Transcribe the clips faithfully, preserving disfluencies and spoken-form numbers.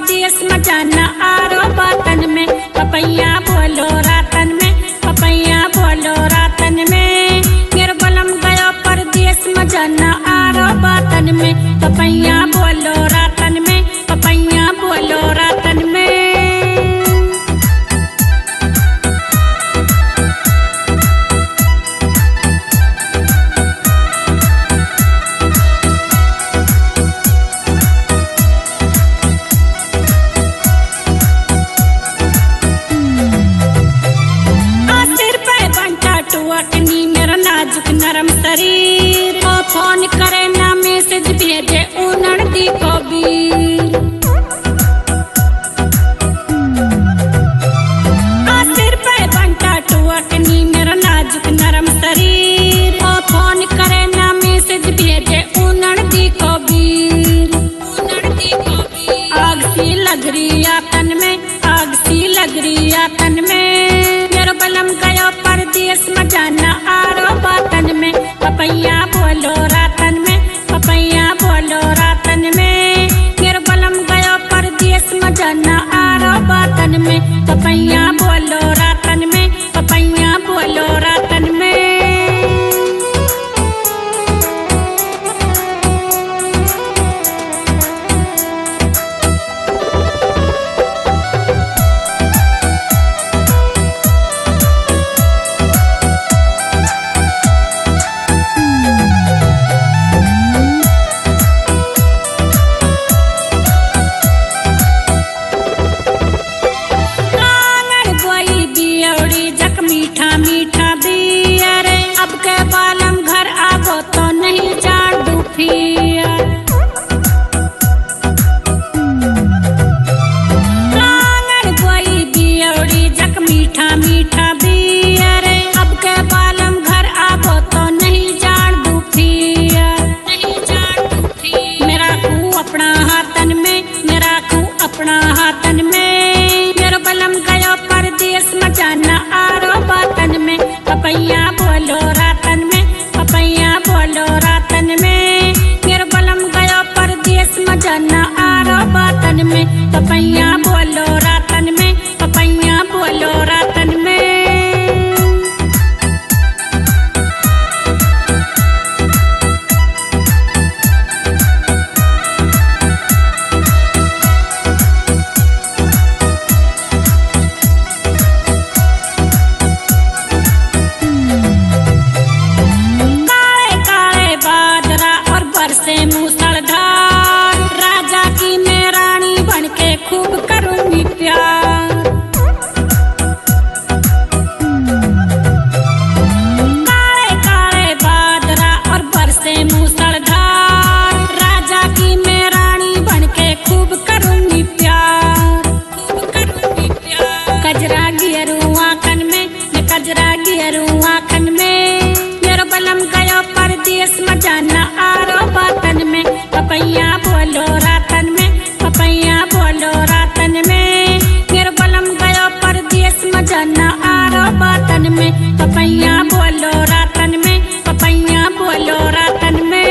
परदेस मजा न आरो बातन में। पपैया बोलो रातन में, पपैया बोलो रातन में। मेरे बलम गयो परदेस मजा न आरो बातन में। पपैया बोलो रातन में, पपैया बोलो रातन में। मेरा नाजुक नरम शरीर ओ फोन करे ना मैसेज भेजे उनड़ दी कबीर। आ सिर पे बंटा टुअटनी मेरा नाजुक नरम शरीर ओ फोन करे ना मैसेज भेजे उनड़ दी कबीर। उनड़ दी कबीर आग सी लग रही आतन में, आग सी लग रही आतन में। मेरा बलम गयो परदेस मजा न आरो बातन में। पपैया बोलो रातन में, पपैया बोलो रातन में। मेरा बलम गयो परदेस मजा न आरो बातन में। पपैया बोलो रातन में, पपैया बोलो रातन में। मीठा मीठा दिया रे अब के बालम घर आगो तो नहीं जान दुखिया। कांगड़ गोई बियौड़ी जक मीठा मीठा दिया रे अब के बालम घर आगो तो नहीं जान दुखिया। नहीं जान दुखिया मेरा कू अपना हाथन में, मेरा कू अपना हाथन में। मेरा बलम गयो परदेस मजा न आरो बातन में। पपैया बोलो रातन में, पपैया बोलो रातन में। मेरा बलम गयो परदेस मजा न आरो बातन में। पपैया बोलो रातन में, पपैया बोलो रातन में। से मूसलधार राजा की मैं रानी बनके खूब करूंगी प्यार। काले काले बादरा और बरसे मूसलधार राजा की मैं रानी बनके खूब करूंगी प्यार। खूब करूंगी प्यार कजरा गियरू आंखन में, कजरा गियरू आंखन में। मेरा बलम गयो परदेस मजा न आरो बातन में। पपैया बोलो रातन में, पपैया बोलो रातन में। मेरा बलम गयो परदेस मजा न आरो बातन में। पपैया बोलो रातन में, पपैया बोलो रातन में।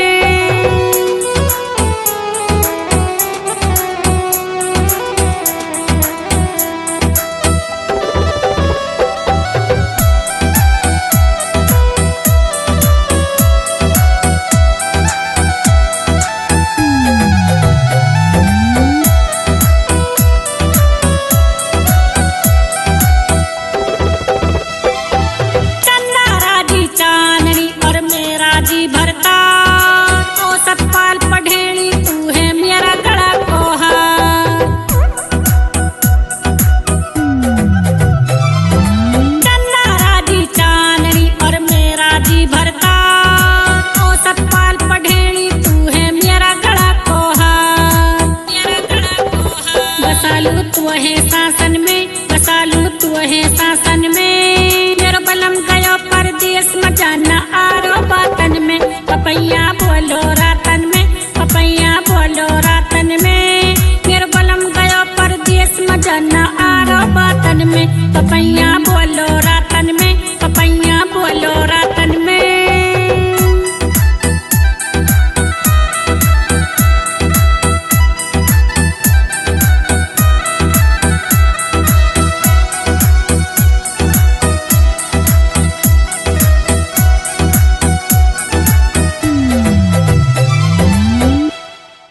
तुहे शासन में, बसालू तुहे शासन में। मेरा बलम गयो परदेस मजा न आरो बातन में। पपैया